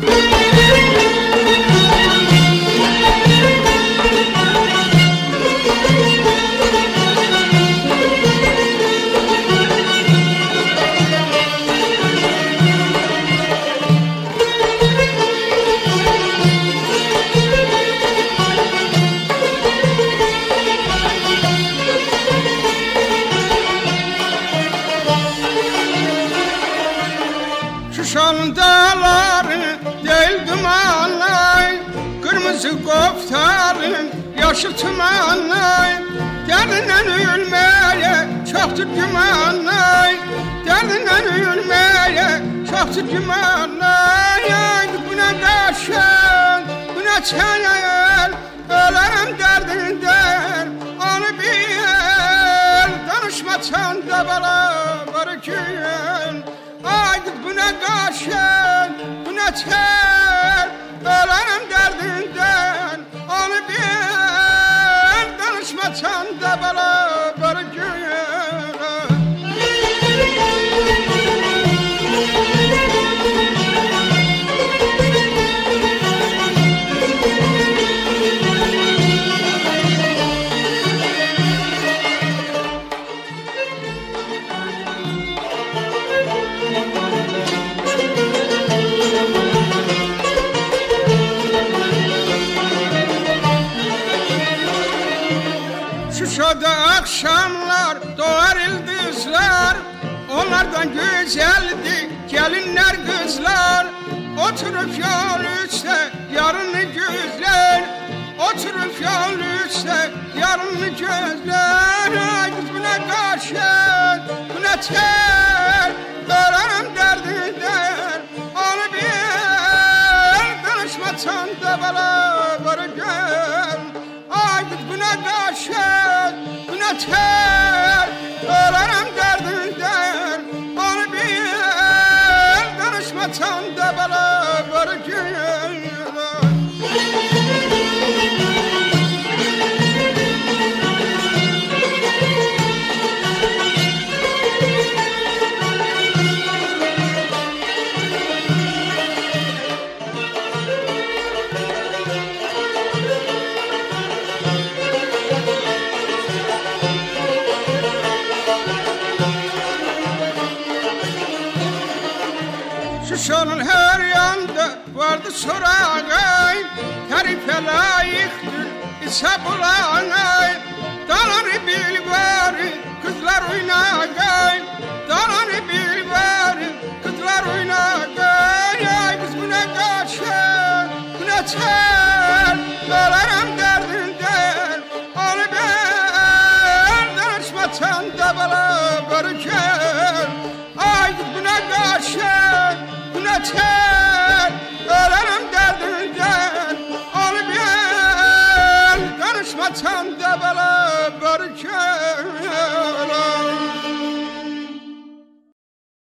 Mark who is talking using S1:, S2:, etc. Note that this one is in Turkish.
S1: Şuşanın dağları değil dumanlay, kırmızı koftarın yaşıl tumanlay. Derdinden ölmeye çoktur gümanlay, derdinden ölmeye çoktur gümanlay. Bu ne daşın, bu ne çayır, ölerim derdinden onu bil. Danışmasan da bana var gün. Aygıt bu ne kaşın, bu ne tel, ölerim derdinden onu bil. Danışmasan da bana var gün. Şuşada akşamlar doğar yıldızlar, onlardan güzeldi gelinler kızlar. Oturup yol üstte yarını gözler, oturup yol üstte yarını gözler. Ay kız bu ne kaşın, bu ne tel, ölerim derdinden onu bil. Danışmasan da bana var gel. Ay kız bu ne kaşın, bu ne tel, ölerim derdinden onu bil. Danışmasan da bana var gel. Şuşanın her yanda vardı sorağay, tarife layıktır İsa bulağay. Dağları bil var, kızlar oynagay, dağları bil var, kızlar oynagay. Ay kız bu ne kaşın, bu ne tel, ölerim derdinden onu bil. Danışmasan da bana var gel. Ay kız bu ne kaşın, bu ne tel, ölerim derdinden onu bil. Danışmasan da bana var gel.